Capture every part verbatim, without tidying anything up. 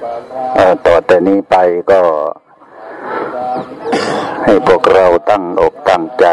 ต่อแต่นี้ไปก็ให้พวกเราตั้งอกตั้งใจ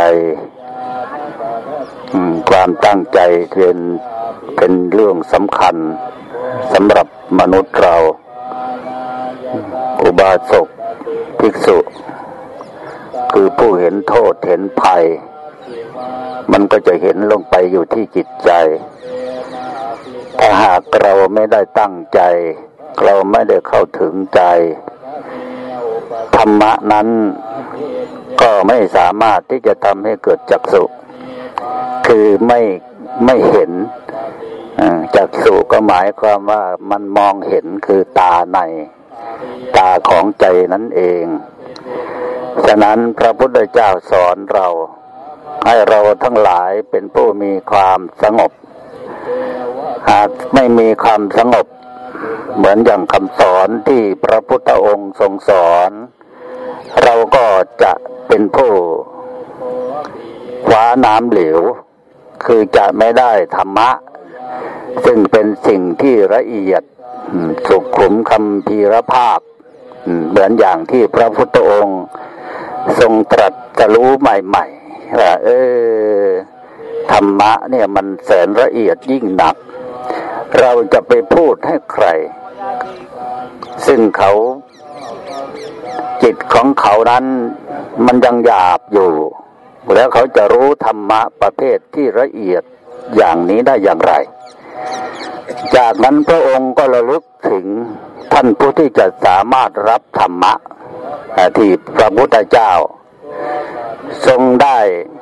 ความตั้งใจเป็นเป็นเรื่องสำคัญสำหรับมนุษย์เราอุบาสกภิกษุคือผู้เห็นโทษเห็นภัยมันก็จะเห็นลงไปอยู่ที่จิตใจถ้าหากเราไม่ได้ตั้งใจเราไม่ได้เข้าถึงใจธรรมะนั้นก็ไม่สามารถที่จะทำให้เกิดจักษุคือไม่ไม่เห็นจักษุก็หมายความว่ามันมองเห็นคือตาในตาของใจนั่นเองฉะนั้นพระพุทธเจ้าสอนเราให้เราทั้งหลายเป็นผู้มีความสงบหากไม่มีความสงบเหมือนอย่างคำสอนที่พระพุทธองค์ทรงสอนเราก็จะเป็นผู้คว้าน้ำเหลวคือจะไม่ได้ธรรมะซึ่งเป็นสิ่งที่ละเอียดสุขุมคัมภีรภาพเหมือนอย่างที่พระพุทธองค์ทรงตรัสรู้ใหม่ๆว่าเออธรรมะเนี่ยมันแสนละเอียดยิ่งหนักเราจะไปพูดให้ใครซึ่งเขาจิตของเขานั้นมันยังหยาบอยู่แล้วเขาจะรู้ธรรมะประเภทที่ละเอียดอย่างนี้ได้อย่างไรจากนั้นพระองค์ก็ระลึกถึงท่านผู้ที่จะสามารถรับธรรมะที่พระพุทธเจ้าทรงได้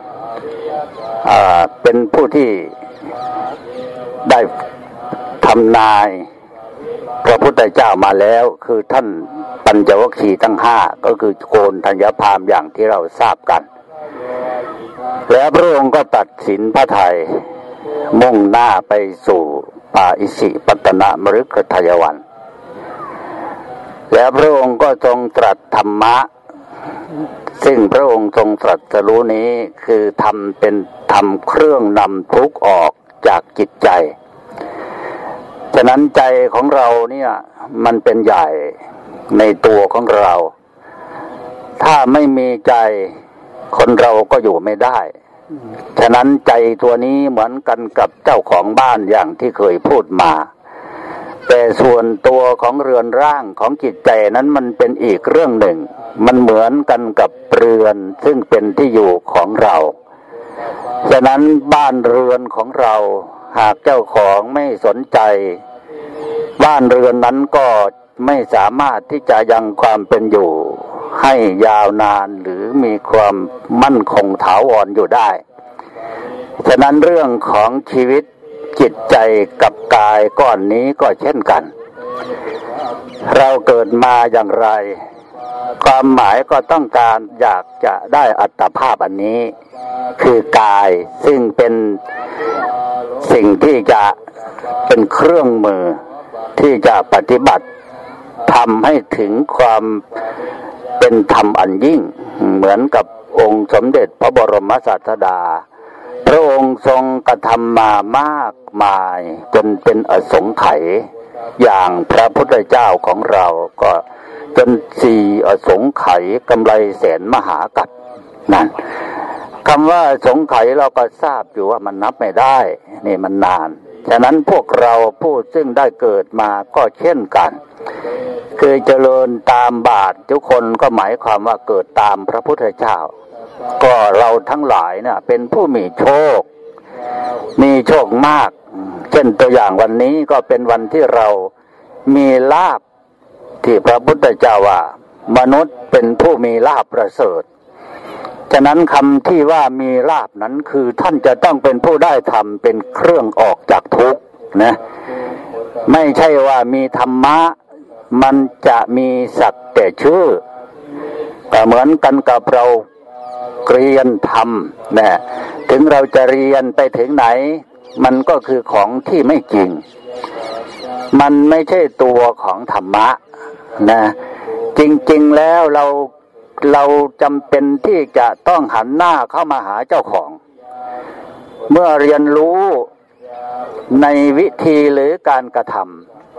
เป็นผู้ที่ได้ทำนายพระพุทธเจ้ามาแล้วคือท่านปัญจวัคคีย์ทั้งห้าก็คือโกณฑัญญพราหมณ์อย่างที่เราทราบกันแล้วพระองค์ก็ตัดสินพระทัยมุ่งหน้าไปสู่ป่าอิสิปตนมฤคทายวันแล้วพระองค์ก็ทรงตรัสธรรมะซึ่งพระองค์ทรงตรัสรู้นี้คือทำเป็นทำเครื่องนำทุกข์ออกจากจิตใจฉะนั้นใจของเราเนี่ยมันเป็นใหญ่ในตัวของเราถ้าไม่มีใจคนเราก็อยู่ไม่ได้ฉะนั้นใจตัวนี้เหมือนกันกับเจ้าของบ้านอย่างที่เคยพูดมาแต่ส่วนตัวของเรือนร่างของจิตใจนั้นมันเป็นอีกเรื่องหนึ่งมันเหมือนกันกับเรือนซึ่งเป็นที่อยู่ของเราฉะนั้นบ้านเรือนของเราหากเจ้าของไม่สนใจบ้านเรือนนั้นก็ไม่สามารถที่จะยังความเป็นอยู่ให้ยาวนานหรือมีความมั่นคงถาวรอยู่ได้ฉะนั้นเรื่องของชีวิตจิตใจกับกายก้อนนี้ก็เช่นกันเราเกิดมาอย่างไรความหมายก็ต้องการอยากจะได้อัตภาพอันนี้คือกายซึ่งเป็นสิ่งที่จะเป็นเครื่องมือที่จะปฏิบัติทำให้ถึงความเป็นธรรมอันยิ่งเหมือนกับองค์สมเด็จพระบรมศาสดาพระองค์ทรงกระทำมามากมายจนเป็นอสงไขยอย่างพระพุทธเจ้าของเราก็จนสี่อสงไขยกำไรแสนมหากัปนั่นคำว่าสงไขยเราก็ทราบอยู่ว่ามันนับไม่ได้นี่มันนานฉะนั้นพวกเราผู้ซึ่งได้เกิดมาก็เช่นกันคือเจริญตามบาททุกคนก็หมายความว่าเกิดตามพระพุทธเจ้าก็เราทั้งหลายเนี่ยเป็นผู้มีโชคมีโชคมากเช่นตัวอย่างวันนี้ก็เป็นวันที่เรามีลาภที่พระพุทธเจ้าว่ามนุษย์เป็นผู้มีลาภประเสริฐฉะนั้นคำที่ว่ามีลาภนั้นคือท่านจะต้องเป็นผู้ได้ธรรมเป็นเครื่องออกจากทุกข์นะไม่ใช่ว่ามีธรรมะมันจะมีสักแต่ชื่อแต่เหมือนกันกับเราเรียนธรรมนะถึงเราจะเรียนไปถึงไหนมันก็คือของที่ไม่จริงมันไม่ใช่ตัวของธรรมะนะจริงๆแล้วเราเราจำเป็นที่จะต้องหันหน้าเข้ามาหาเจ้าของเมื่อเรียนรู้ในวิธีหรือการกระทำ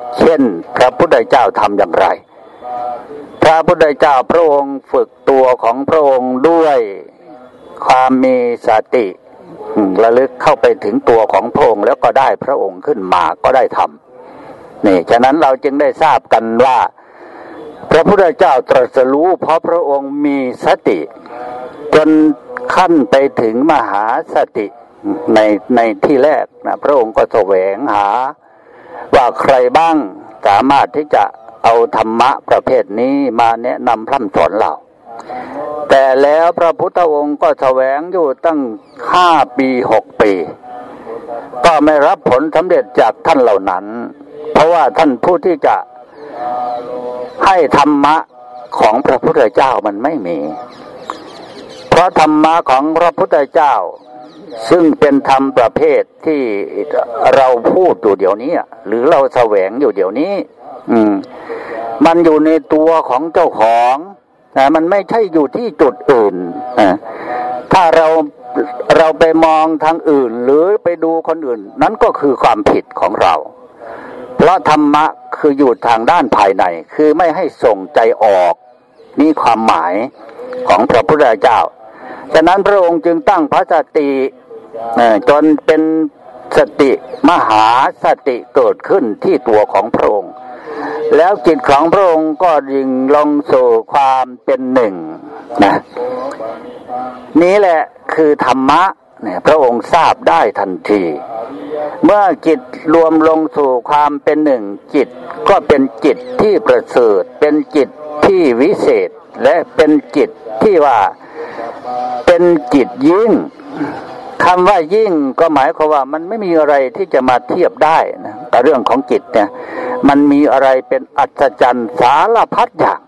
เช่นพระพุทธเจ้าทำอย่างไรพระพุทธเจ้าพระองค์ฝึกตัวของพระองค์ด้วยความมีสติระลึกเข้าไปถึงตัวของพระองค์แล้วก็ได้พระองค์ขึ้นมาก็ได้ทำนี่ฉะนั้นเราจึงได้ทราบกันว่าพระพุทธเจ้าตรัสรู้เพราะพระองค์มีสติจนขั้นไปถึงมหาสติในในที่แรกนะพระองค์ก็แสวงหาว่าใครบ้างสามารถที่จะเอาธรรมะประเภทนี้มาแนะนำพร่ำสอนเราแต่แล้วพระพุทธองค์ก็แสวงอยู่ตั้งห้าปีหกปีก็ไม่รับผลสำเร็จจากท่านเหล่านั้นเพราะว่าท่านผู้ที่จะให้ธรรมะของพระพุทธเจ้ามันไม่มีเพราะธรรมะของพระพุทธเจ้าซึ่งเป็นธรรมประเภทที่เราพูดอยู่เดี๋ยวนี้หรือเราแสวงอยู่เดี๋ยวนี้อืมมันอยู่ในตัวของเจ้าของนะมันไม่ใช่อยู่ที่จุดอื่นอ่าถ้าเราเราไปมองทางอื่นหรือไปดูคนอื่นนั้นก็คือความผิดของเราเพราะธรรมะคืออยู่ทางด้านภายในคือไม่ให้ส่งใจออกนี่ความหมายของพระพุทธเจ้าฉะนั้นพระองค์จึงตั้งพระสติจนเป็นสติมหาสติเกิดขึ้นที่ตัวของพระองค์แล้วจิตของพระองค์ก็ยิ่งลงสู่ความเป็นหนึ่งนะนี้แหละคือธรรมะเนี่ยพระองค์ทราบได้ทันทีเมื่อจิตรวมลงสู่ความเป็นหนึ่งจิตก็เป็นจิตที่ประเสริฐเป็นจิตที่วิเศษและเป็นจิตที่ว่าเป็นจิตยิ่งคำว่ายิ่งก็หมายความว่ามันไม่มีอะไรที่จะมาเทียบได้นะแต่เรื่องของจิตเนี่ยมันมีอะไรเป็นอัศจรรย์สารพัดอย่าง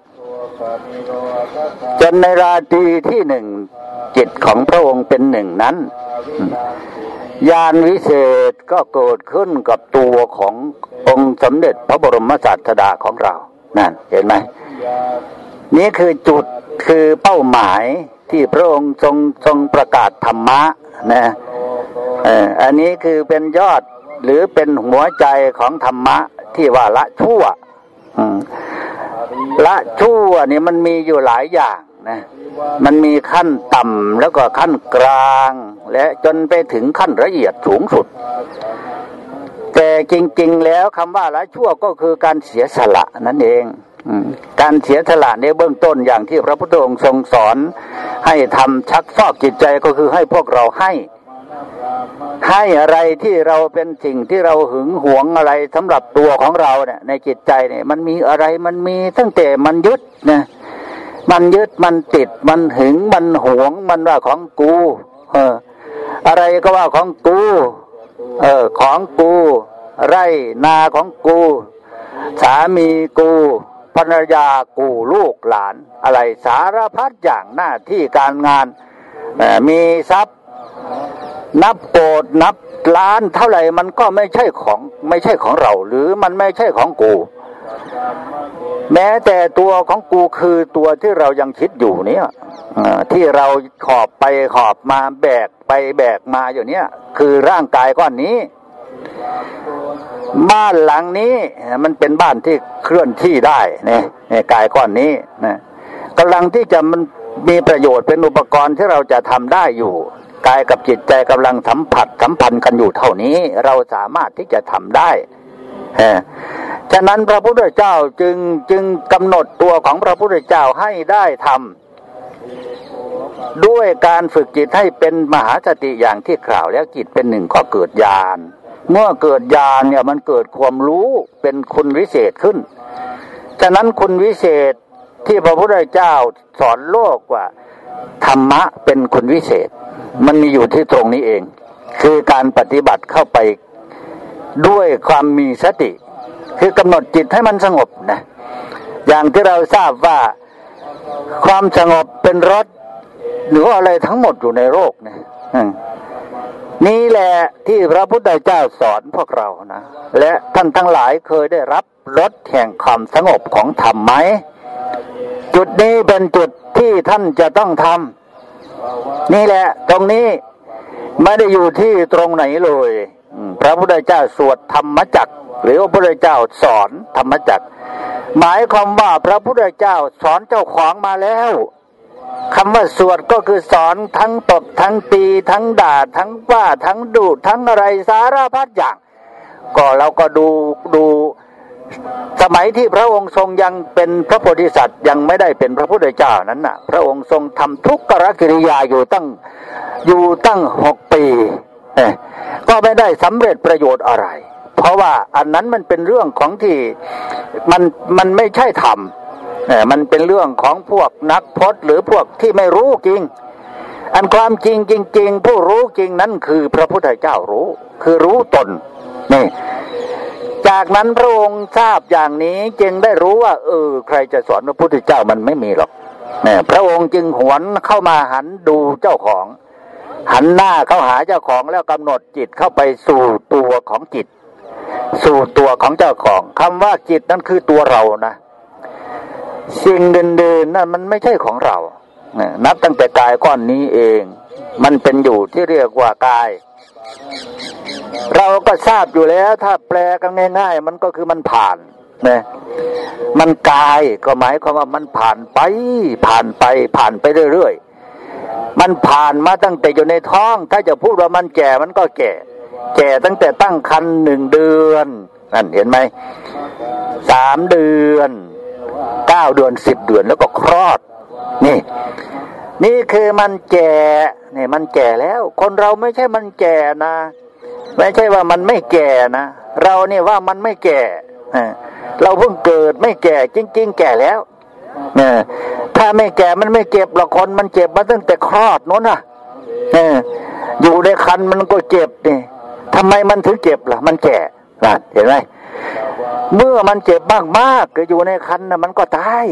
จนในราตรีที่หนึ่งจิตของพระองค์เป็นหนึ่งนั้นญาณวิเศษก็เกิดขึ้นกับตัวขององค์สมเด็จพระบรมศาสดาของเรานั่นเห็นไหมนี่คือจุดคือเป้าหมายที่พระองค์ทรงทรงประกาศธรรมะนะเอ่ออันนี้คือเป็นยอดหรือเป็นหัวใจของธรรมะที่ว่าละชั่วละชั่วนี่มันมีอยู่หลายอย่างนะมันมีขั้นต่ำแล้วก็ขั้นกลางและจนไปถึงขั้นละเอียดสูงสุดแต่จริงๆแล้วคำว่าละชั่วก็คือการเสียสละนั่นเองการเสียสละในเบื้องต้นอย่างที่พระพุทธองค์ทรงสอนให้ทำชักฟอกจิตใจก็คือให้พวกเราให้ให้อะไรที่เราเป็นสิ่งที่เราหึงหวงอะไรสำหรับตัวของเราเนี่ยในจิตใจเนี่ยมันมีอะไรมันมีตั้งแต่มันยึดนะมันยึดมันติดมันหึงมันหวงมันว่าของกูเอออะไรก็ว่าของกูเออของกูไร่นาของกูสามีกูภรรยากูลูกหลานอะไรสารพัดอย่างหน้าที่การงานมีทรัพย์นับโกดนับล้านเท่าไหร่มันก็ไม่ใช่ของไม่ใช่ของเราหรือมันไม่ใช่ของกูแม้แต่ตัวของกูคือตัวที่เรายังคิดอยู่เนี่ยที่เราขอบไปขอบมาแบกไปแบกมาอยู่เนี่ยคือร่างกายก้อนนี้บ้านหลังนี้มันเป็นบ้านที่เคลื่อนที่ได้เนี่ยกายก้อนนี้นะกำลังที่จะมันมีประโยชน์เป็นอุปกรณ์ที่เราจะทำได้อยู่กายกับจิตใจกำลังสัมผัสสัมพันธ์กันอยู่เท่านี้เราสามารถที่จะทำได้ฉะนั้นพระพุทธเจ้าจึงจึงกำหนดตัวของพระพุทธเจ้าให้ได้ทำด้วยการฝึกจิตให้เป็นมหาสติอย่างที่กล่าวแล้วจิตเป็นหนึ่งก็เกิดญาณเมื่อเกิดญาณเนี่ยมันเกิดความรู้เป็นคุณวิเศษขึ้นฉะนั้นคุณวิเศษที่พระพุทธเจ้าสอนโลกว่าธรรมะเป็นคุณวิเศษมันมีอยู่ที่ตรงนี้เองคือการปฏิบัติเข้าไปด้วยความมีสติคือกำหนดจิตให้มันสงบนะอย่างที่เราทราบว่าความสงบเป็นรสหรืออะไรทั้งหมดอยู่ในโลกนะนี่แหละที่พระพุทธเจ้าสอนพวกเรานะและท่านทั้งหลายเคยได้รับรสแห่งความสงบของธรรมไหมจุดนี้เป็นจุดที่ท่านจะต้องทำนี่แหละตรงนี้ไม่ได้อยู่ที่ตรงไหนเลยพระพุทธเจ้าสวดธรรมจักรหรือว่าพระพุทธเจ้าสอนธรรมจักรหมายความว่าพระพุทธเจ้าสอนเจ้าของมาแล้วคำว่าสวดก็คือสอนทั้งตบทั้งตีทั้งด่าทั้งว่าทั้งดูทั้งอะไรสารพัดอย่างก็เราก็ดูดูสมัยที่พระองค์ทรงยังเป็นพระโพธิสัตว์ยังไม่ได้เป็นพระพุทธเจ้านั้นน่ะพระองค์ทรงทำทุกขกิริยาอยู่ตั้งอยู่ตั้งหกปีก็ไม่ได้สำเร็จประโยชน์อะไรเพราะว่าอันนั้นมันเป็นเรื่องของที่มันมันไม่ใช่ธรรมมันเป็นเรื่องของพวกนักพจน์หรือพวกที่ไม่รู้จริงอันความจริงจริงๆผู้รู้จริงนั้นคือพระพุทธเจ้ารู้คือรู้ตนนี่จากนั้นพระองค์ทราบอย่างนี้จึงได้รู้ว่าเออใครจะสอนพระพุทธเจ้ามันไม่มีหรอกเนี่ยพระองค์จึงหวนเข้ามาหันดูเจ้าของหันหน้าเข้าหาเจ้าของแล้วกำหนดจิตเข้าไปสู่ตัวของจิตสู่ตัวของเจ้าของคำว่าจิตนั่นคือตัวเรานะสิ่งเดินๆนั่นมันไม่ใช่ของเรานับตั้งแต่กายก้อนนี้เองมันเป็นอยู่ที่เรียกว่ากายเราก็ทราบอยู่แล้วถ้าแปลกันง่ายๆมันก็คือมันผ่านนะมันกายก็หมายความว่ามันผ่านไปผ่านไปผ่านไปเรื่อยๆมันผ่านมาตั้งแต่อยู่ในท้องถ้าจะพูดว่ามันแก่มันก็แก่แก่ตั้งแต่ตั้งครรภ์หนึ่งเดือนนั่นเห็นไหมสามเดือนเก้าเดือนสิบเดือนแล้วก็คลอดนี่นี่คือมันแก่นี่มันแก่แล้วคนเราไม่ใช่มันแก่นะไม่ใช่ว่ามันไม่แก่นะเราเนี่ยว่ามันไม่แก่เราเพิ่งเกิดไม่แก่จริงๆแก่แล้วถ้าไม่แก่มันไม่เจ็บหรอกคนมันเจ็บมาตั้งแต่คลอดนู้นน่ะอยู่ในครรภ์มันก็เจ็บนี่ทำไมมันถึงเจ็บล่ะมันแก่เห็นไหมเมื่อมันเจ็บมากๆก็อยู่ในครรภ์น่ะมันก็ตาย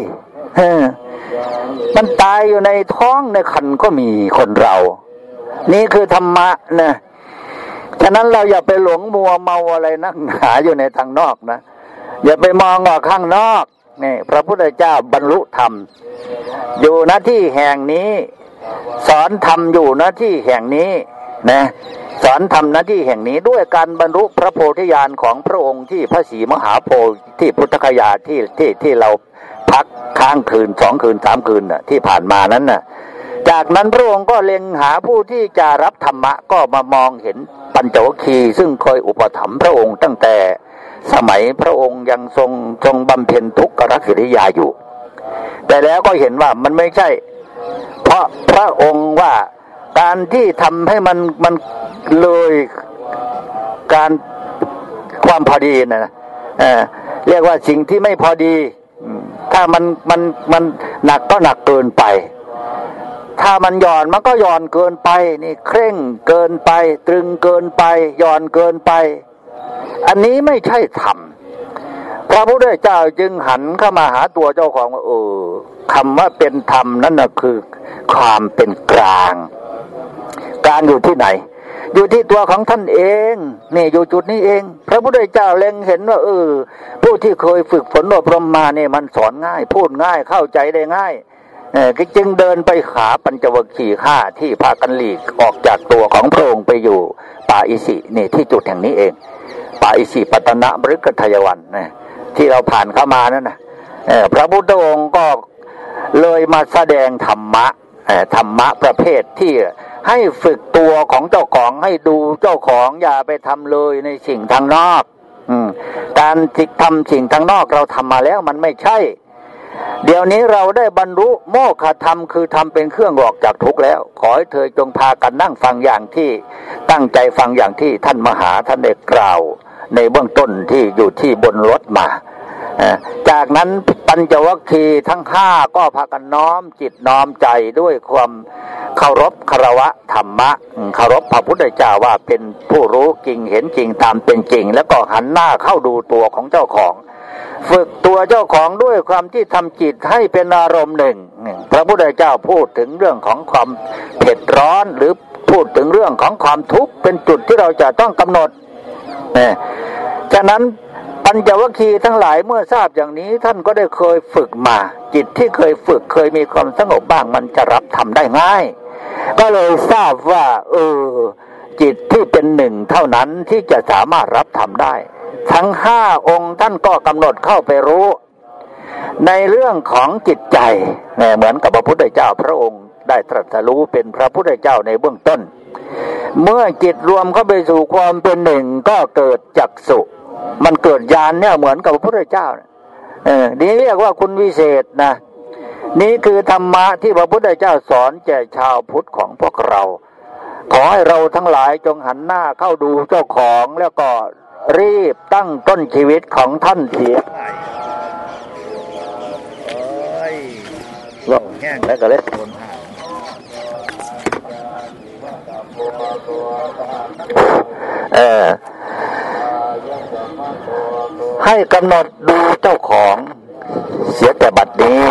มันตายอยู่ในท้องในครรภ์ก็มีคนเรานี่คือธรรมะนะฉะนั้นเราอย่าไปหลงมัวเมาอะไรนักหนาอยู่ในทางนอกนะอย่าไปมองออกข้างนอกนี่พระพุทธเจ้าบรรลุธรรมอยู่ณที่แห่งนี้สอนธรรมอยู่ณที่แห่งนี้นะสอนธรรมณที่แห่งนี้ด้วยการบรรลุพระโพธิญาณของพระองค์ที่พระศรีมหาโพธิ์ที่พุทธคยาที่ที่ที่เราพักค้างคืนสองคืนสามคืนน่ะที่ผ่านมานั้นน่ะจากนั้นพระองค์ก็เล็งหาผู้ที่จะรับธรรมะก็มามองเห็นปัญจวัคคีย์ซึ่งเคยอุปถัมภ์พระองค์ตั้งแต่สมัยพระองค์ยังทรงทรงบำเพ็ญทุกขกิริยาอยู่แต่แล้วก็เห็นว่ามันไม่ใช่เพราะพระองค์ว่าการที่ทำให้มันมันเลยการความพอดีนะเออเรียกว่าสิ่งที่ไม่พอดีถ้ามันมันมันหนักก็หนักเกินไปถ้ามันหย่อนมันก็หย่อนเกินไปนี่เคร่งเกินไปตรึงเกินไปหย่อนเกินไปอันนี้ไม่ใช่ธรรมพระพุทธเจ้าจึงหันเข้ามาหาตัวเจ้าของว่าเออคำว่าเป็นธรรมนั่นน่ะคือความเป็นกลางกลางอยู่ที่ไหนอยู่ที่ตัวของท่านเองนี่อยู่จุดนี้เองพระพุทธเจ้าเล็งเห็นว่าเออผู้ที่เคยฝึกฝนอบรมมาเนี่ยมันสอนง่ายพูดง่ายเข้าใจได้ง่ายเออจึงเดินไปหาปัญจวัคคีย์ห้าที่พากันหลีกออกจากตัวของพระองค์ไปอยู่ป่าอิสินี่ที่จุดแห่งนี้เองป่าอิสิปตนะมฤคทายวันนะที่เราผ่านเข้ามานั่นนะเออพระพุทธองค์ก็เลยมาแสดงธรรมะเออธรรมะประเภทที่ให้ฝึกตัวของเจ้าของให้ดูเจ้าของอย่าไปทำเลยในสิ่งทางนอกอืมการจิตทำสิ่งทางนอกเราทำมาแล้วมันไม่ใช่เดี๋ยวนี้เราได้บรรลุโมฆะธรรมคือทำเป็นเครื่องออกจากทุกข์แล้วขอให้เธอจงพากันนั่งฟังอย่างที่ตั้งใจฟังอย่างที่ท่านมหาท่านได้กล่าวในเบื้องต้นที่อยู่ที่บนรถมาจากนั้นปัญจวัคคีย์ทั้งห้าก็พากันน้อมจิตน้อมใจด้วยความเคารพคารวะธรรมะเคารพพระพุทธเจ้าว่าเป็นผู้รู้จริงเห็นจริงตามเป็นจริงแล้วก็หันหน้าเข้าดูตัวของเจ้าของฝึกตัวเจ้าของด้วยความที่ทำจิตให้เป็นอารมณ์หนึ่งพระพุทธเจ้าพูดถึงเรื่องของความเผ็ดร้อนหรือพูดถึงเรื่องของความทุกข์เป็นจุดที่เราจะต้องกำหนดเนี่ยฉะนั้นปัญจวัคคีย์ทั้งหลายเมื่อทราบอย่างนี้ท่านก็ได้เคยฝึกมาจิตที่เคยฝึกเคยมีความสงบบ้างมันจะรับทำได้ง่ายก็เลยทราบว่าเออจิตที่เป็นหนึ่งเท่านั้นที่จะสามารถรับทำได้ทั้งห้าองค์ท่านก็กำหนดเข้าไปรู้ในเรื่องของจิตใจเนี่ยเหมือนกับพระพุทธเจ้าพระองค์ได้ตรัสรู้เป็นพระพุทธเจ้าในเบื้องต้นเมื่อจิตรวมเข้าไปสู่ความเป็นหนึ่งก็เกิดจักษุมันเกิดญาณเนี่ยเหมือนกับพระพุทธเจ้าเออนี่เรียกว่าคุณวิเศษนะนี่คือธรรมะที่พระพุทธเจ้าสอนแก่ชาวพุทธของพวกเราขอให้เราทั้งหลายจงหันหน้าเข้าดูเจ้าของแล้วก็รีบตั้งต้นชีวิตของท่านเสียลงแห้งแล้วก็เล็ดคนหาเออให้กำหนดดูเจ้าของเสียแต่บัดนี้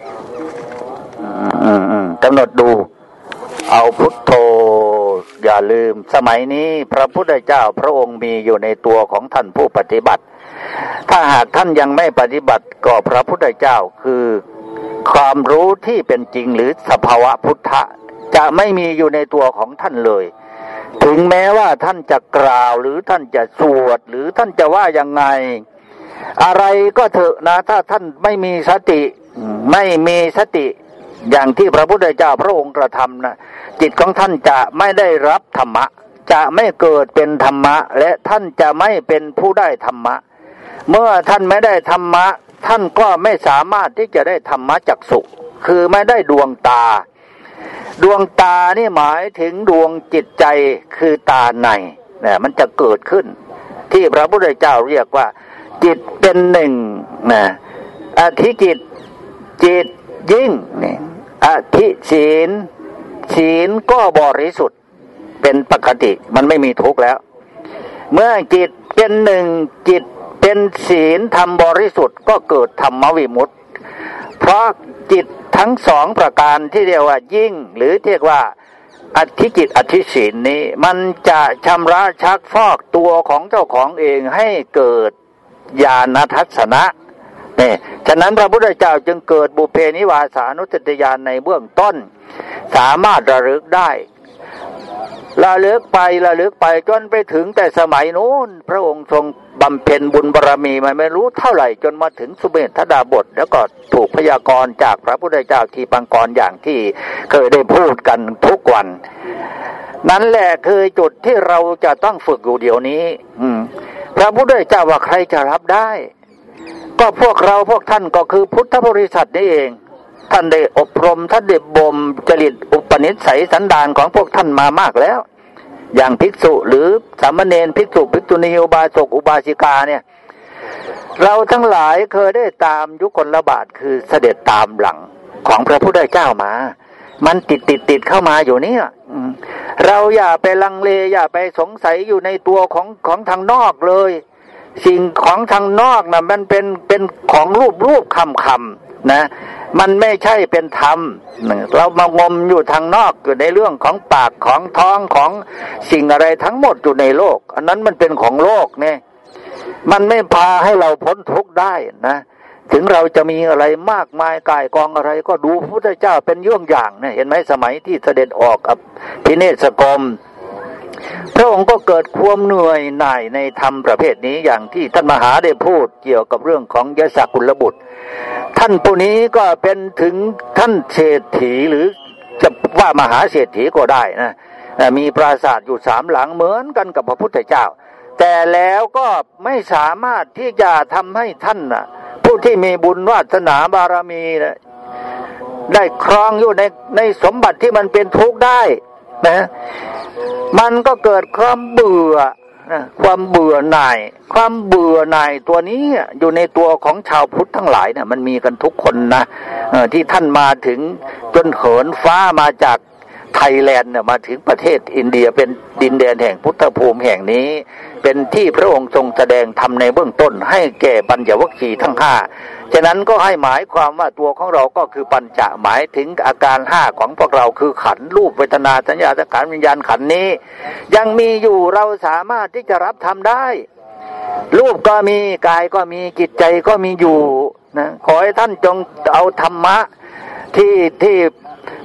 อืมๆกำหนดดูเอาพุทโธอย่าลืมสมัยนี้พระพุทธเจ้าพระองค์มีอยู่ในตัวของท่านผู้ปฏิบัติถ้าหากท่านยังไม่ปฏิบัติก็พระพุทธเจ้าคือความรู้ที่เป็นจริงหรือสภาวะพุทธะจะไม่มีอยู่ในตัวของท่านเลยถึงแม้ว่าท่านจะกล่าวหรือท่านจะสวดหรือท่านจะว่ายังไงอะไรก็เถอะนะถ้าท่านไม่มีสติไม่มีสติอย่างที่พระพุทธเจ้าพระองค์กระทำนะจิตของท่านจะไม่ได้รับธรรมะจะไม่เกิดเป็นธรรมะและท่านจะไม่เป็นผู้ได้ธรรมะเมื่อท่านไม่ได้ธรรมะท่านก็ไม่สามารถที่จะได้ธรรมะจักษุคือไม่ได้ดวงตาดวงตานี่หมายถึงดวงจิตใจคือตาในเนี่ยมันจะเกิดขึ้นที่พระพุทธเจ้าเรียกว่าจิตเป็นหนึ่งนะอธิจิตจิตยิ่งนี่อธิศีลศีลก็บริสุทธิ์เป็นปกติมันไม่มีทุกข์แล้วเมื่อจิตเป็นหนึ่งจิตเป็นศีลธรรมบริสุทธิ์ก็เกิดธรรมวิมุตติเพราะจิตทั้งสองประการที่เรียกว่ายิ่งหรือเรียกว่าอธิจิตอธิศีลนี้มันจะชำระชักฟอกตัวของเจ้าของเองให้เกิดญาณทัศนะนี่ฉะนั้นพระพุทธเจ้าจึงเกิดบุพเพนิวาสานุสติญาณในเบื้องต้นสามารถระลึกได้ระลึกไประลึกไปจนไปถึงแต่สมัยนู้นพระองค์ทรงบำเพ็ญบุญบารมีมาไม่รู้เท่าไหร่จนมาถึงสุเมธดาบทแล้วก็ถูกพยากรณ์จากพระพุทธเจ้าที่ปังกรอย่างที่เคยได้พูดกันทุกวันนั่นแหละคือจุดที่เราจะต้องฝึกอยู่เดี๋ยวนี้อืมพระพุทธเจ้าว่าใครจะรับได้ก็พวกเราพวกท่านก็คือพุทธบริษัทนี่เองท่านได้อบรมท่านได้บ่มจริตอุปนิสัยสันดานของพวกท่านมามากแล้วอย่างภิกษุหรือสามเณรภิกษุภิกษุณีอุบาสกอุบาสิกาเนี่ยเราทั้งหลายเคยได้ตามยุคลบาทคือเสด็จตามหลังของพระพุทธเจ้ามามันติดติดติดเข้ามาอยู่เนี่ยเราอย่าไปลังเลอย่าไปสงสัยอยู่ในตัวของของทางนอกเลยสิ่งของทางนอกนะมันเป็นเป็นของรูปรูปคำคำนะมันไม่ใช่เป็นธรรมเรามางมอยู่ทางนอกอยู่ในเรื่องของปากของท้องของสิ่งอะไรทั้งหมดอยู่ในโลกอันนั้นมันเป็นของโลกเนี่ยมันไม่พาให้เราพ้นทุกข์ได้นะถึงเราจะมีอะไรมากมายกายกองอะไรก็ดูพระพุทธเจ้าเป็นเยี่ยงอย่างเนี่ยเห็นไหมสมัยที่เสด็จออกกับพิเนศกรมพระองค์ก็เกิดความเหนื่อยหน่ายในธรรมประเภทนี้อย่างที่ท่านมหาได้พูดเกี่ยวกับเรื่องของยศกุลบุตรท่านผู้นี้ก็เป็นถึงท่านเศรษฐีหรือจะว่ามหาเศรษฐีก็ได้นะมีปราสาทอยู่สามหลังเหมือนกันกับพระพุทธเจ้าแต่แล้วก็ไม่สามารถที่จะทำให้ท่านนะผู้ที่มีบุญวาสนาบารมีนะได้ครองอยู่ในในสมบัติที่มันเป็นทุกข์ได้นะมันก็เกิดความเบื่อนะความเบื่อหน่ายความเบื่อหน่ายตัวนี้อยู่ในตัวของชาวพุทธทั้งหลายเนี่ยมันมีกันทุกคนนะที่ท่านมาถึงจนเหินฟ้ามาจากไทยแลนด์เนี่ยมาถึงประเทศอินเดียเป็นดินแดนแห่งพุทธภูมิแห่งนี้เป็นที่พระองค์ทรงแสดงธรรมในเบื้องต้นให้แก่ปัญจวัคคีย์ทั้งห้าฉะนั้นก็ให้หมายความว่าตัวของเราก็คือปัญจะหมายถึงอาการห้าของพวกเราคือขันธ์รูปเวทนาสัญญาสังขารวิญญาณขันธ์นี้ยังมีอยู่เราสามารถที่จะรับทำได้รูปก็มีกายก็มีจิตใจก็มีอยู่นะขอให้ท่านจงเอาธรรมะที่ที่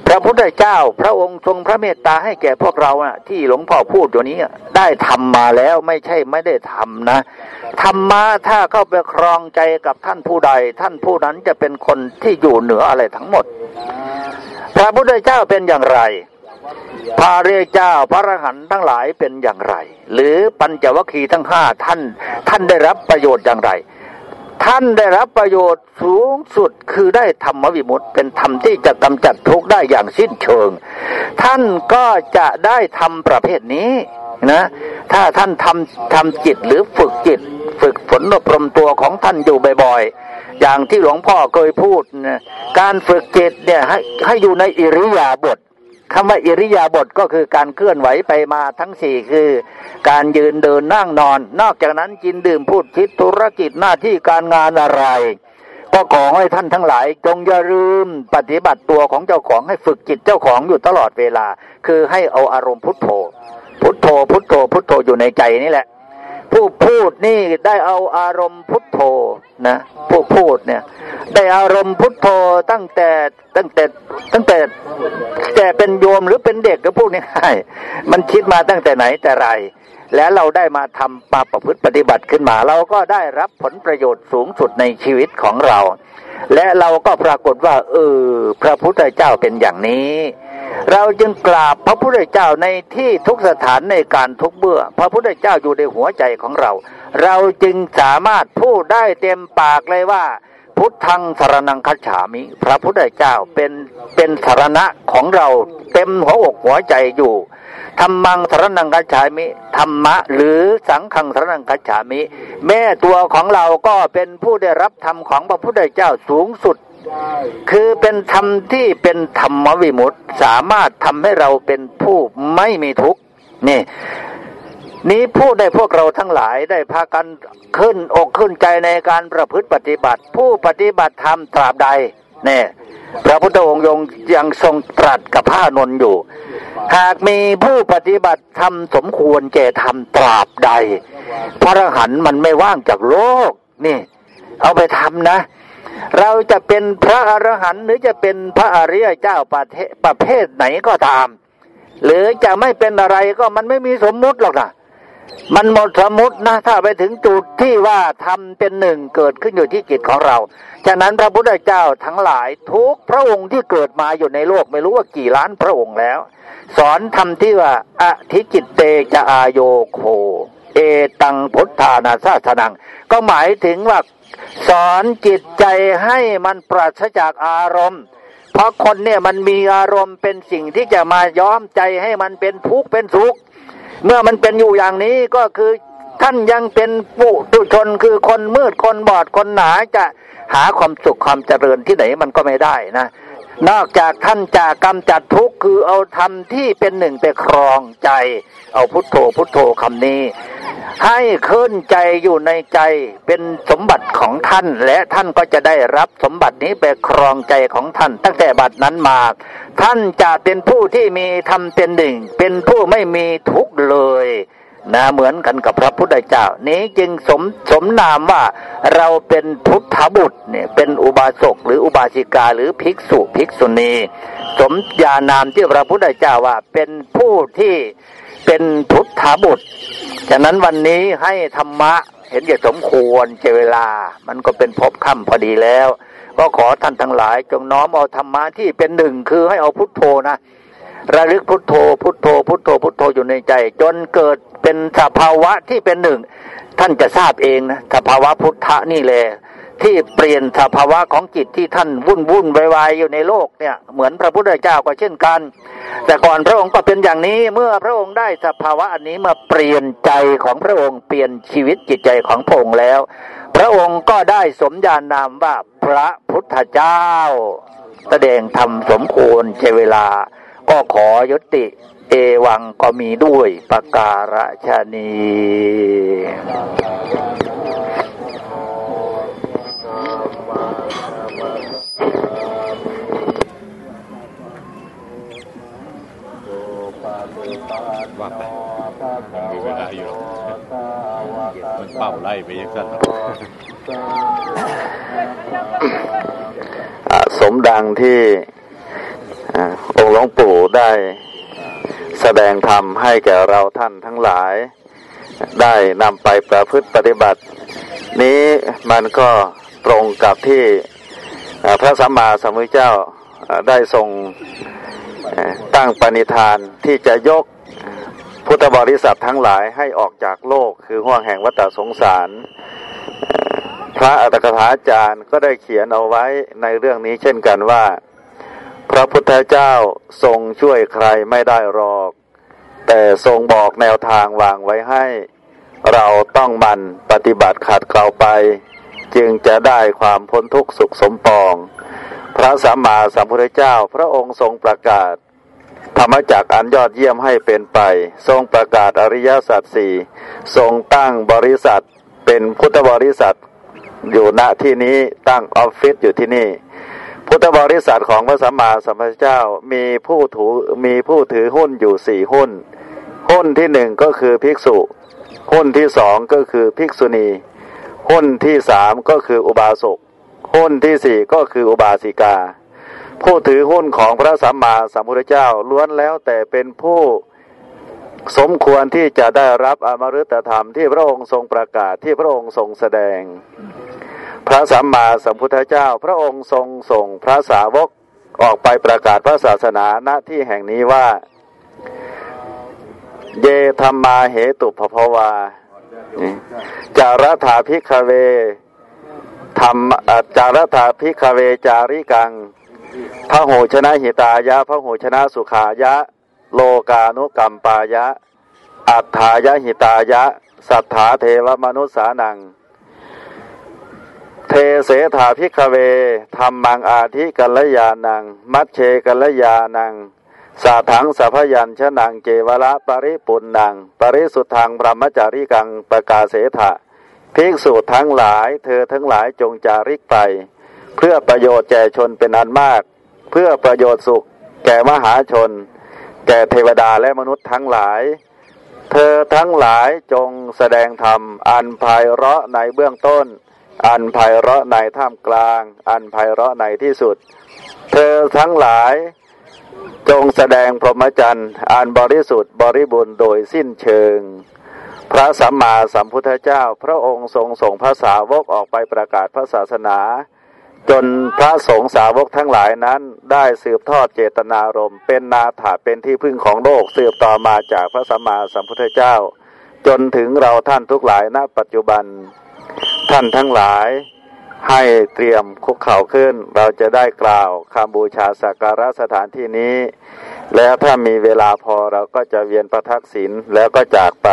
พระพุทธเจ้าพระองค์ทรงพระเมตตาให้แก่พวกเราน่ะที่หลวงพ่อพูดอยู่นี้ได้ทำมาแล้วไม่ใช่ไม่ได้ทำนะธรรมะถ้าเข้าไปครองใจกับท่านผู้ใดท่านผู้นั้นจะเป็นคนที่อยู่เหนืออะไรทั้งหมดพระพุทธเจ้าเป็นอย่างไรพระเรียเจ้าพระอรหันต์ทั้งหลายเป็นอย่างไรหรือปัญจวัคคีย์ทั้งห้าท่านท่านได้รับประโยชน์อย่างไรท่านได้รับประโยชน์สูงสุดคือได้ธรรมวิมุตติเป็นธรรมที่จะกำจัดทุกข์ได้อย่างสิ้นเชิงท่านก็จะได้ธรรมประเภทนี้นะถ้าท่านทำทำจิตหรือฝึกจิตฝึกฝนอบรมตัวของท่านอยู่บ่อยๆอย่างที่หลวงพ่อเคยพูดนะการฝึกจิตเนี่ยให้ให้อยู่ในอิริยาบถคำว่าอิริยาบถก็คือการเคลื่อนไหวไปมาทั้งสี่คือการยืนเดินนั่งนอนนอกจากนั้นกินดื่มพูดคิดธุรกิจหน้าที่การงานอะไรก็ขอให้ท่านทั้งหลายจงอย่าลืมปฏิบัติตัวของเจ้าของให้ฝึกจิตเจ้าของอยู่ตลอดเวลาคือให้เอาอารมณ์พุทโธพุทโธพุทโธพุทโธอยู่ในใจนี่แหละผู้พูดนี่ได้เอาอารมณ์พุทโธนะผู้พูดเนี่ยได้อารมณ์พุทโธตั้งแต่ตั้งแต่ตั้งแต่แต่เป็นโยมหรือเป็นเด็กก็พูดง่ายๆมันคิดมาตั้งแต่ไหนแต่ไรแล้วเราได้มาทำมาประพฤติปฏิบัติขึ้นมาเราก็ได้รับผลประโยชน์สูงสุดในชีวิตของเราและเราก็ปรากฏว่าเออพระพุทธเจ้าเป็นอย่างนี้เราจึงกราบพระพุทธเจ้าในที่ทุกสถานในการทุกเมื่อพระพุทธเจ้าอยู่ในหัวใจของเราเราจึงสามารถพูดได้เต็มปากเลยว่าพุทธังสรณังคัจฉามิพระพุทธเจ้าเป็นเป็นสรณะของเราเต็มหัวอกหัวใจอยู่ธัมมังสรณังคัจฉามิธรรมะหรือสังฆังสรณังคัจฉามิแม่ตัวของเราก็เป็นผู้ได้รับธรรมของพระพุทธเจ้าสูงสุดคือเป็นธรรมที่เป็นธรรมวิมุตติสามารถทำให้เราเป็นผู้ไม่มีทุกข์นี่นี้พูดได้พวกเราทั้งหลายได้พากันขึ้นอกขึ้นใจในการประพฤติปฏิบัติผู้ปฏิบัติธรรมตราบใดเนี่ยพระพุทธองค์ยังทรงตรัสกับพระอานนท์อยู่หากมีผู้ปฏิบัติธรรมสมควรแก่ธรรมตราบใดพระอรหันต์มันไม่ว่างจากโลกนี่เอาไปทำนะเราจะเป็นพระอรหันต์หรือจะเป็นพระอริยเจ้าประเทศประเภทไหนก็ตามหรือจะไม่เป็นอะไรก็มันไม่มีสมมุติหรอกนะมันหมดสมมุตินะถ้าไปถึงจุดที่ว่าทำเป็นหนึ่งเกิดขึ้นอยู่ที่จิตของเราฉะนั้นพระพุทธเจ้าทั้งหลายทุกพระองค์ที่เกิดมาอยู่ในโลกไม่รู้ว่ากี่ล้านพระองค์แล้วสอนทำที่ว่าอธิจิตเตจะอายโยโคเอตังพุทธานาสาสนังก็หมายถึงว่าสอนจิตใจให้มันปราศจากอารมณ์เพราะคนเนี่ยมันมีอารมณ์เป็นสิ่งที่จะมาย้อมใจให้มันเป็นทุกข์เป็นสุขเมื่อมันเป็นอยู่อย่างนี้ก็คือท่านยังเป็นปุถุชนคือคนมืดคนบอดคนหนาจะหาความสุขความเจริญที่ไหนมันก็ไม่ได้นะนอกจากท่านจะกำจัดทุกข์คือเอาธรรมที่เป็นหนึ่งไปครองใจเอาพุทโธพุทโธคำนี้ให้ขึ้นใจอยู่ในใจเป็นสมบัติของท่านและท่านก็จะได้รับสมบัตินี้ไปครองใจของท่านตั้งแต่บัดนั้นมาท่านจะเป็นผู้ที่มีธรรมเป็นหนึ่งเป็นผู้ไม่มีทุกข์เลยนะเหมือนกันกับพระพุทธเจ้านี้จึงสมสมนามว่าเราเป็นพุทธบุตรเนี่ยเป็นอุบาสกหรืออุบาสิกาหรือภิกษุภิกษุณีสมญานามที่พระพุทธเจ้าว่าเป็นผู้ที่เป็นพุทธบุตรฉะนั้นวันนี้ให้ธรรมะเห็นอย่างสมควรเจเวลามันก็เป็นพบค่ำพอดีแล้วก็ขอท่านทั้งหลายจงน้อมเอาธรรมะที่เป็นหนึ่งคือให้เอาพุทโธนะระลึกพุทโธพุทโธพุทโธพุทโธอยู่ในใจจนเกิดเป็นสภาวะที่เป็นหนึ่งท่านจะทราบเองนะสภาวะพุทธะนี่แหละที่เปลี่ยนสภาวะของจิตที่ท่านวุ่นวุ่นวายๆอยู่ในโลกเนี่ยเหมือนพระพุทธเจ้าก็เช่นกันแต่ก่อนพระองค์ก็เป็นอย่างนี้เมื่อพระองค์ได้สภาวะอันนี้มาเปลี่ยนใจของพระองค์เปลี่ยนชีวิตจิตใจของพระองค์แล้วพระองค์ก็ได้สมญานามว่าพระพุทธเจ้าแสดงธรรมสมควรใช้เวลาก็ขอยุติเอวังก็มีด้วยประการฉะนี้ว่าไปมีเวลาอยู่มันเป่าไล่ไปยังสั้นสมดังที่องค์หลวงปู่ได้แสดงธรรมให้แก่เราท่านทั้งหลายได้นำไปประพฤติปฏิบัตินี้มันก็ตรงกับที่พระสัมมาสัมพุทธเจ้าได้ทรงตั้งปณิธานที่จะยกพุทธบริษัททั้งหลายให้ออกจากโลกคือห่วงแห่งวัฏสงสารพระอัตถกถาจารย์ก็ได้เขียนเอาไว้ในเรื่องนี้เช่นกันว่าพระพุทธเจ้าทรงช่วยใครไม่ได้หรอกแต่ทรงบอกแนวทางวางไว้ให้เราต้องมันปฏิบัติขัดเกลาไปจึงจะได้ความพ้นทุกข์สุขสมปองพระสัมมาสัมพุทธเจ้าพระองค์ทรงประกาศธรรมจักรอันยอดเยี่ยมให้เป็นไปทรงประกาศอริยสัจสี่ทรงตั้งบริษัทเป็นพุทธบริษัทอยู่ณที่นี้ตั้งออฟฟิศอยู่ที่นี่พุทธบริษัทของพระสัมมาสัมพุทธเจ้ามีผู้ถือมีผู้ถือหุ้นอยู่สี่หุ้นหุ้นที่หนึ่งก็คือภิกษุหุ้นที่สองก็คือภิกษุณีหุ้นที่สามก็คืออุบาสกหุ้นที่สี่ก็คืออุบาสิกาผู้ถือหุ้นของพระสัมมาสัมพุทธเจ้าล้วนแล้วแต่เป็นผู้สมควรที่จะได้รับอมฤตธรรมที่พระองค์ทรงประกาศที่พระองค์ทรงแสดงพระสัมมาสัมพุทธเจ้าพระองค์ทรงส่งพระสาวกออกไปประกาศพระศาสนาณที่แห่งนี้ว่าเยธัมมาเหตุภพวาจารถาภิกขเวธรรมจารถาภิกขเวจาริกังพระโหชนะหิตายะพระโหชนะสุขายะโลกานุกัมปายะอัฏฐายะหิตายะสัทธาเทวมนุสสานังเทเสถาภิกขเวธัมมังอาทิกัลลยานังมัชเชกัลลยานังสาถังสัพยัญชนะเกวละปริปุณนังปริสุทธังพรหมจาริกังประกาเสถะภิกษุทั้งหลายเธอทั้งหลายจงจาริกไปเพื่อประโยชน์แก่ชนเป็นอันมากเพื่อประโยชน์สุขแก่มหาชนแก่เทวดาและมนุษย์ทั้งหลายเธอทั้งหลายจงแสดงธรรมอันไพเราะในเบื้องต้นอันไพเราะในท่ามกลางอันไพเราะในที่สุดเธอทั้งหลายจงแสดงพรหมจรรย์อันบริสุทธิ์บริบูรณ์โดยสิ้นเชิงพระสัมมาสัมพุทธเจ้าพระองค์ทรงส่งพระสาวกออกไปประกาศพระศาสนาจนพระสงฆ์สาวกทั้งหลายนั้นได้สืบทอดเจตนารมณ์เป็นนาถาเป็นที่พึ่งของโลกสืบต่อมาจากพระสัมมาสัมพุทธเจ้าจนถึงเราท่านทุกหลายณปัจจุบันท่านทั้งหลายให้เตรียมคุกเข่าขึ้นเราจะได้กล่าวคำบูชาสักการะสถานที่นี้แล้วถ้ามีเวลาพอเราก็จะเวียนประทักษิณแล้วก็จากไป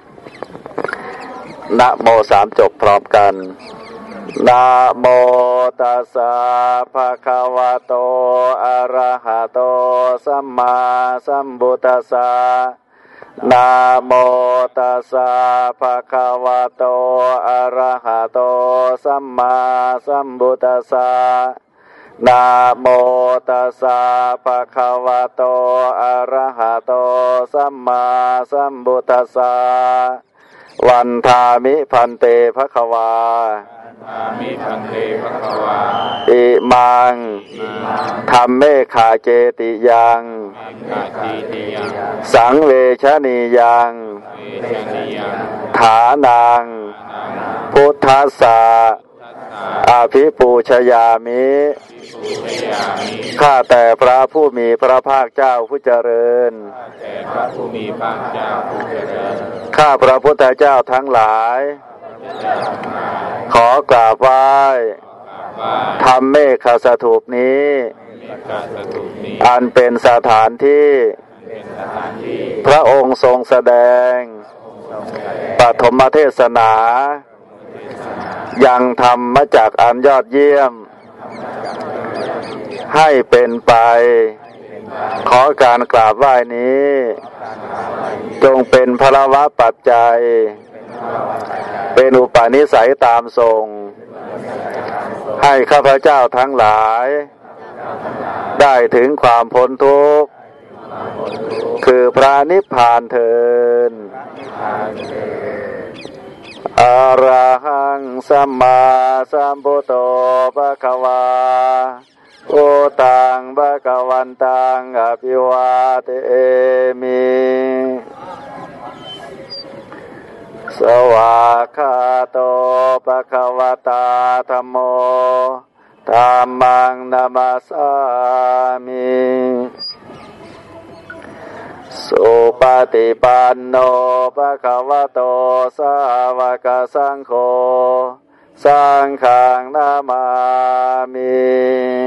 นะโมสามจบพร้อมกันนะโมตัสสะภะคะวะโตอะระหะโตสัมมาสัมพุทธัสสะนะโมตัสสะภะคะวะโตอะระหะโตสัมมาสัมพุทธัสสะนะโมตัสสะภะคะวะโตอะระหะโตสัมมาสัมพุทธัสสะวันทามิพันเตภควาอามิพันเตภควาอิมังธัมเมขาเจติยังสังเวชนียังฐานังพุทธัสสะอภิปูชยามิข้าแต่พระผู้มีพระภาคเจ้าผู้เจริญข้าพระพุทธเจ้าทั้งหลายขอกราบไหว้ธรรมเมฆสถูปนี้อันเป็นสถานที่พระองค์ทรงแสดงปฐมเทศนายังธรรมมาจากอันยอดเยี่ยมให้เป็นไปขอการกราบไหว้นี้จงเป็นพลวะปัจจัยเป็นอุปนิสัยตามทรงให้ข้าพเจ้าทั้งหลายได้ถึงความพ้นทุกข์คือพระนิพพานเถิดอะระหังสัมมาสัมพุทโธภะคะวาพุทธังภะคะวันตังอภิวาเทมิสวากขาโตภะคะวตาธัมโมธัมมังนามัสสามิสุปฏิปันโนภะคะวะโตสาวกสังโฆสังฆังนามามิ